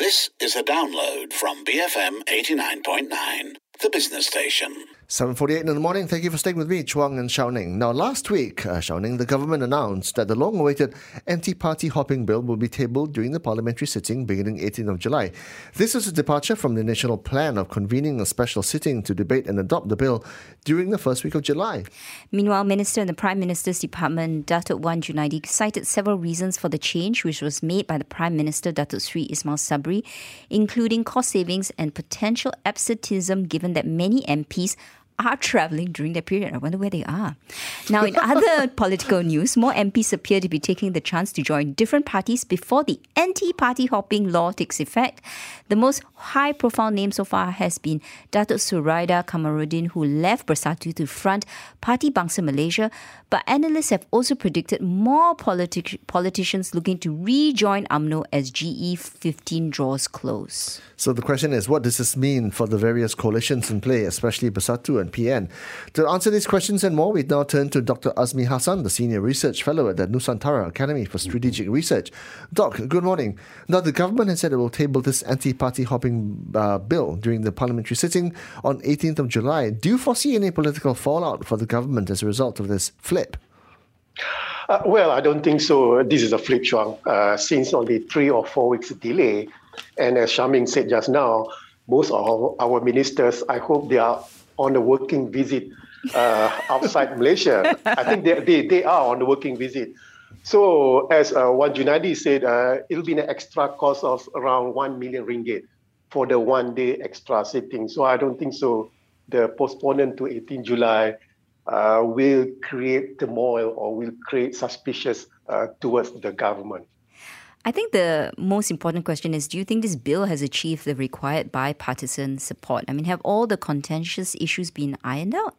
This is a download from BFM 89.9, the business station. 7:48 in the morning. Thank you for staying with me, Chuang and Shao Ning. Now, last week, Shao Ning, the government announced that the long-awaited anti-party hopping bill will be tabled during the parliamentary sitting beginning 18th of July. This is a departure from the initial plan of convening a special sitting to debate and adopt the bill during the first week of July. Meanwhile, Minister in the Prime Minister's Department, Datuk Wan Junaidi, cited several reasons for the change, which was made by the Prime Minister, Datuk Sri Ismail Sabri, including cost savings and potential absenteeism, given that many MPs are travelling during that period. I wonder where they are. Now, in other political news, more MPs appear to be taking the chance to join different parties before the anti-party hopping law takes effect. The most high-profile name so far has been Datuk Suraida Kamarudin, who left Bersatu to front Parti Bangsa Malaysia. But analysts have also predicted more politicians looking to rejoin UMNO as GE15 draws close. So the question is, what does this mean for the various coalitions in play, especially Bersatu and PN? To answer these questions and more, we now turn to Dr. Azmi Hassan, the Senior Research Fellow at the Nusantara Academy for Strategic Research. Doc, good morning. Now, the government has said it will table this anti-party hopping bill during the parliamentary sitting on 18th of July. Do you foresee any political fallout for the government as a result of this flip? Well, I don't think so. This is a flip, Chuang. Since only 3 or 4 weeks delay, and as Shaming said just now, most of our ministers, I hope they are on a working visit outside Malaysia. I think they are on the working visit. So as Wan Junaidi said, it'll be an extra cost of around 1 million ringgit for the one-day extra sitting. So I don't think so. The postponement to 18 July will create turmoil or will create suspicious towards the government. I think the most important question is, do you think this bill has achieved the required bipartisan support? I mean, have all the contentious issues been ironed out?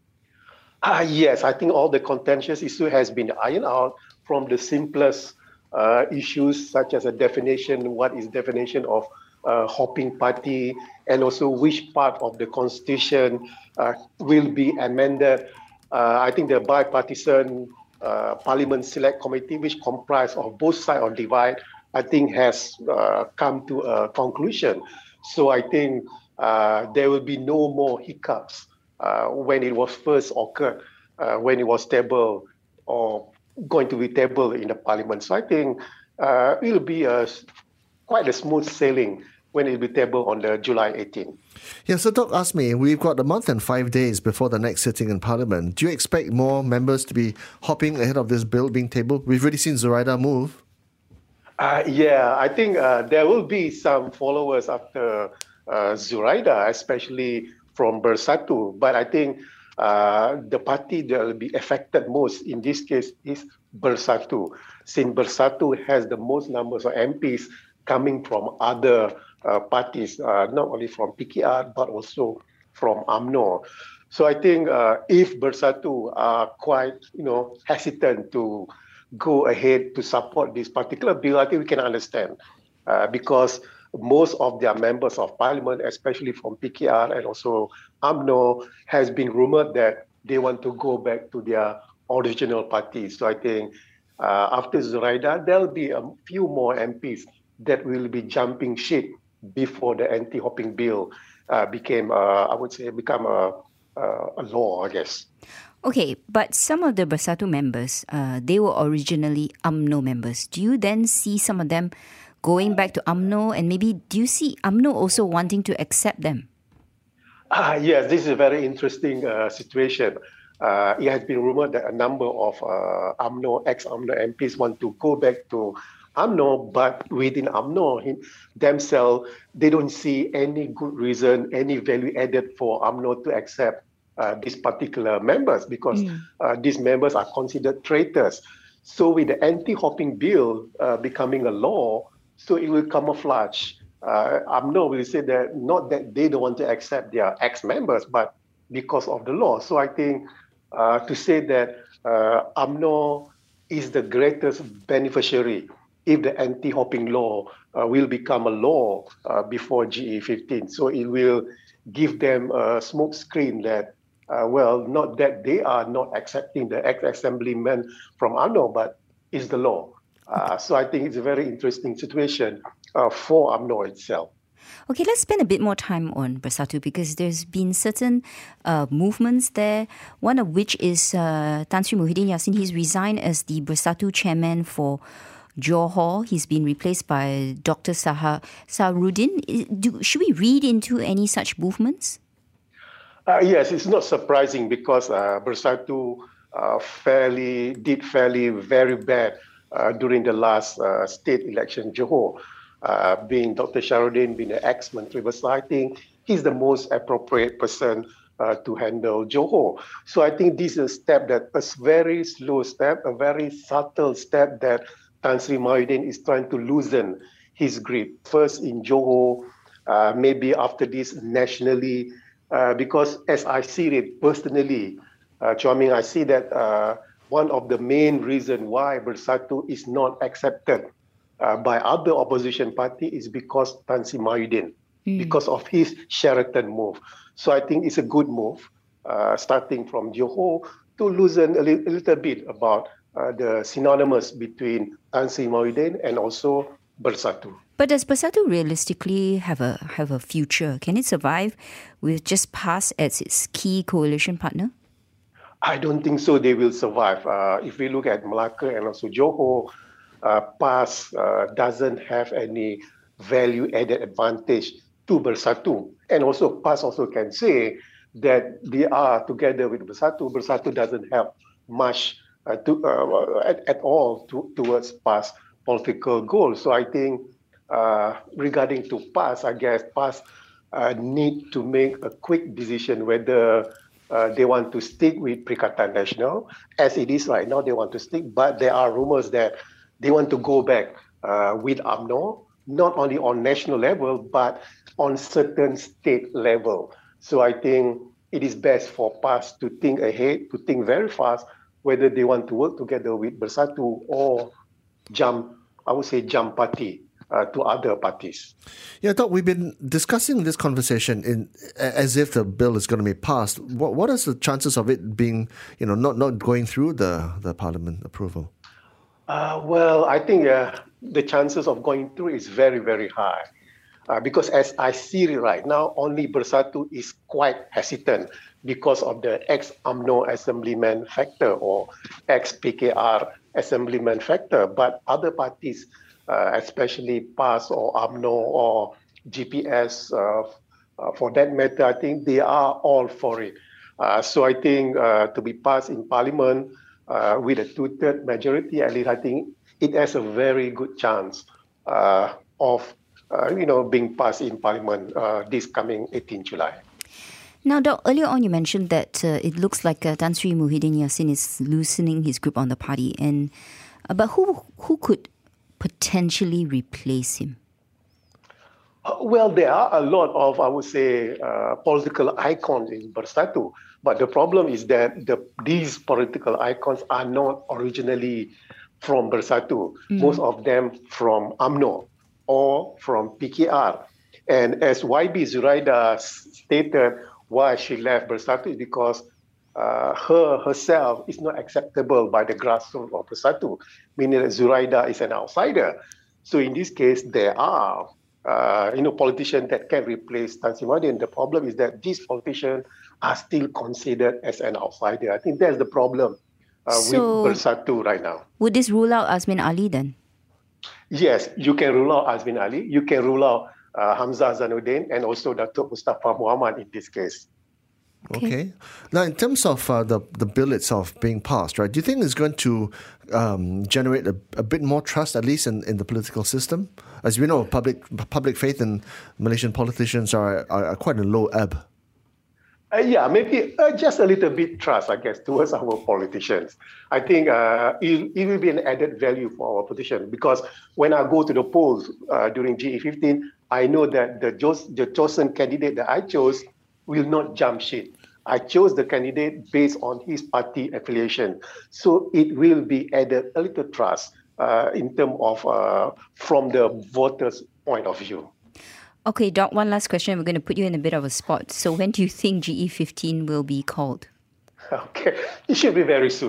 Yes, I think all the contentious issue has been ironed out, from the simplest issues such as a definition, what is definition of hopping party, and also which part of the constitution will be amended. I think the bipartisan Parliament Select Committee, which comprised of both sides of divide, I think has come to a conclusion. So I think there will be no more hiccups when it was first occurred, when it was tabled or going to be tabled in the Parliament. So I think it will be quite a smooth sailing when it will be tabled on the July 18th. Yeah, so Doc asked me, we've got a month and 5 days before the next sitting in Parliament. Do you expect more members to be hopping ahead of this bill being tabled? We've already seen Zuraida move. Yeah, I think there will be some followers after Zuraida, especially from Bersatu. But I think the party that will be affected most in this case is Bersatu, since Bersatu has the most numbers of MPs coming from other parties, not only from PKR, but also from UMNO. So I think if Bersatu are quite, hesitant to go ahead to support this particular bill, I think we can understand because most of their members of parliament, especially from PKR and also UMNO, has been rumored that they want to go back to their original parties. So I think after Zuraida, there'll be a few more MPs that will be jumping ship before the anti-hopping bill become a law, I guess. Okay, but some of the Bersatu members, they were originally UMNO members. Do you then see some of them going back to UMNO, and maybe do you see UMNO also wanting to accept them? Yes, this is a very interesting situation. It has been rumored that a number of UMNO, ex-UMNO MPs want to go back to UMNO, but within UMNO themselves, they don't see any good reason, any value added for UMNO to accept these particular members, because these members are considered traitors. So with the anti-hopping bill becoming a law, so it will camouflage. UMNO will say that not that they don't want to accept their ex-members, but because of the law. So I think to say that UMNO is the greatest beneficiary if the anti-hopping law will become a law before GE15. So it will give them a smoke screen that, not that they are not accepting the ex-assemblyman from UMNO, but is the law. So I think it's a very interesting situation for UMNO itself. Okay, let's spend a bit more time on Bersatu because there's been certain movements there, one of which is Tan Sri Muhyiddin Yassin. He's resigned as the Bersatu chairman for Johor. He's been replaced by Dr. Saharudin. Should we read into any such movements? Yes, it's not surprising because Bersatu did very bad during the last state election, Johor. Being Dr. Saharudin, being an ex-Menteri Besar, I think he's the most appropriate person to handle Johor. So I think this is a very slow step, a very subtle step that Tan Sri Muhyiddin is trying to loosen his grip. First in Johor, maybe after this nationally, because as I see it personally, Chua Ming, I see that one of the main reasons why Bersatu is not accepted by other opposition party is because Tan Sri Muhyiddin, because of his Sheraton move. So I think it's a good move, starting from Johor, to loosen a little bit about the synonymous between Tan Sri Muhyiddin and also Bersatu. But does Bersatu realistically have a future? Can it survive with just PAS as its key coalition partner? I don't think so. They will survive. If we look at Malacca and also Johor, PAS doesn't have any value-added advantage to Bersatu. And also PAS also can say that they are together with Bersatu. Bersatu doesn't have much at all towards PAS political goals. So I think regarding to PAS, I guess PAS need to make a quick decision whether they want to stick with Perikatan Nasional. As it is right now, they want to stick, but there are rumors that they want to go back with UMNO, not only on national level, but on certain state level. So I think it is best for PAS to think ahead, to think very fast, whether they want to work together with Bersatu or jump party to other parties. Yeah, Doc, we've been discussing this conversation as if the bill is going to be passed. What are the chances of it being, not going through the Parliament approval? Well, I think the chances of going through is very, very high. Because as I see it right now, only Bersatu is quite hesitant because of the ex-UMNO assemblyman factor or ex-PKR assemblyman factor. But other parties, especially PAS or UMNO or GPS, for that matter, I think they are all for it. So I think to be passed in Parliament with a two-third majority, at least I think it has a very good chance of being passed in Parliament this coming 18 July. Now, Doc, earlier on you mentioned that it looks like Tan Sri Muhyiddin Yassin is loosening his grip on the party, but who could potentially replace him? Well, there are a lot of, I would say, political icons in Bersatu, but the problem is that these political icons are not originally from Bersatu. Most of them from UMNO or from PKR. And as YB Zuraida stated, why she left Bersatu is because herself is not acceptable by the grassroots of Bersatu, meaning that Zuraida is an outsider. So in this case, there are politicians that can replace Tan Sri Muhyiddin. The problem is that these politicians are still considered as an outsider. I think that's the problem with Bersatu right now. Would this rule out Azmin Ali then? Yes, you can rule out Azmin Ali. You can rule out Hamzah Zainuddin and also Datuk Mustafa Muhammad in this case. Okay. Now, in terms of the bill itself being passed, right, do you think it's going to generate a bit more trust, at least in the political system? As we know, public faith in Malaysian politicians are quite a low ebb. Maybe just a little bit trust, I guess, towards our politicians. I think it will be an added value for our politicians because when I go to the polls during GE15, I know that the chosen candidate that I chose will not jump ship. I chose the candidate based on his party affiliation. So it will be added a little trust in terms of from the voters' point of view. Okay, Doc, one last question. We're going to put you in a bit of a spot. So when do you think GE15 will be called? Okay, it should be very soon.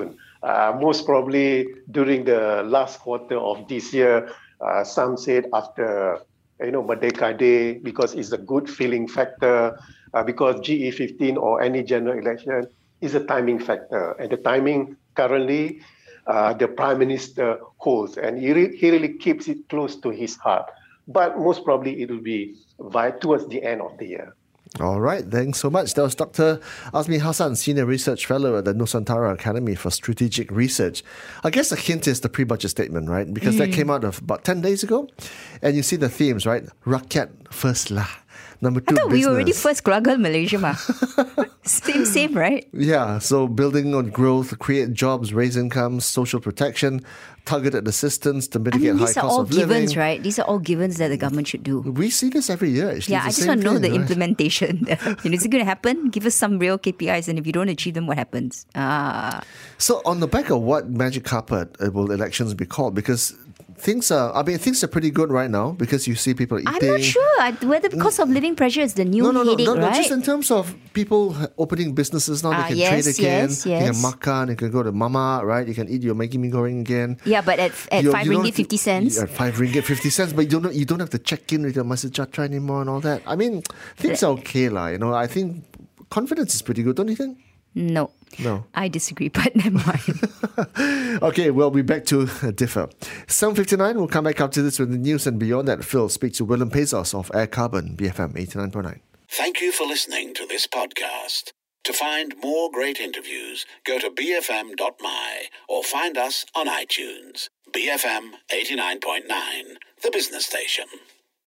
most probably during the last quarter of this year. Some said after Merdeka Day, because it's a good feeling factor, because GE15 or any general election is a timing factor. And the timing currently, the Prime Minister holds, and he really keeps it close to his heart. But most probably it will be towards the end of the year. All right, thanks so much. That was Dr. Azmi Hassan, Senior Research Fellow at the Nusantara Academy for Strategic Research. I guess the hint is the pre-budget statement, right? Because that came out of about 10 days ago. And you see the themes, right? Rakyat first lah. Number 2, I thought business. we were already first keluarga Malaysia, ma. Same, right? Yeah, so building on growth, create jobs, raise incomes, social protection, targeted assistance to mitigate high these are cost all of living. givens, right? These are all givens that the government should do. We see this every year, actually. Yeah, I It's just the want to same know the thing, right? implementation. Is it going to happen? Give us some real KPIs, and if you don't achieve them, what happens? So on the back of what magic carpet will elections be called? Because things are pretty good right now because you see people eating. I'm not sure whether the cost of living pressure is the new headache, no, right? just in terms of people opening businesses now, they can trade again. Yes. You can makan, you can go to mama, right? You can eat your Maggi mee goreng again. Yeah, but at 5 ringgit 50 cents. At 5 ringgit 50 cents, but you don't have to check in with your Masjid Jatra anymore and all that. I mean, things are okay lah. I think confidence is pretty good, don't you think? No. I disagree, but never mind. Okay, we'll be back to differ. 7:59, we'll come back after this with the news, and beyond that, Phil speaks to Willem Pezos of Air Carbon, BFM 89.9. Thank you for listening to this podcast. To find more great interviews, go to bfm.my or find us on iTunes. BFM 89.9, the business station.